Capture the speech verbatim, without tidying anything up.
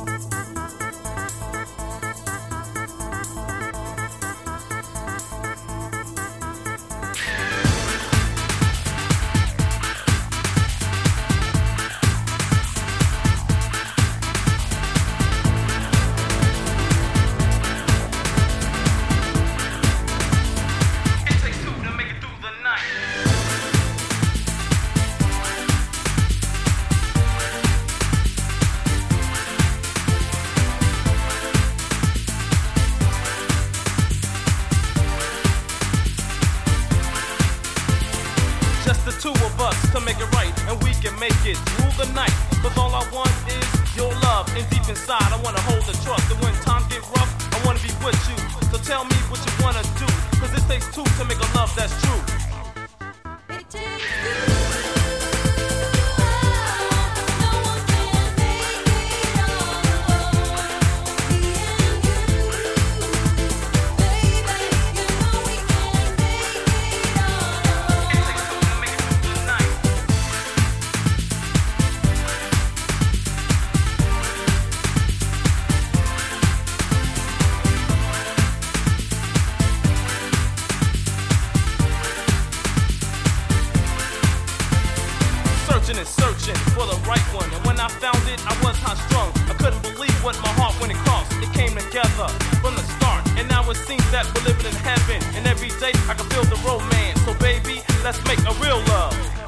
Just the two of us to make it right, and we can make it through the night. Cause all I want is your love, and deep inside I wanna hold the trust. And when times get rough, I wanna be with you. So tell me what you wanna do, cause it takes two to make a love that's true. It takes two. And searching for the right one, and when I found it, I was high strung. I couldn't believe what my heart when it crossed. It came together from the start, and now it seems that we're living in heaven. And every day I can feel the romance. So baby, let's make a real love.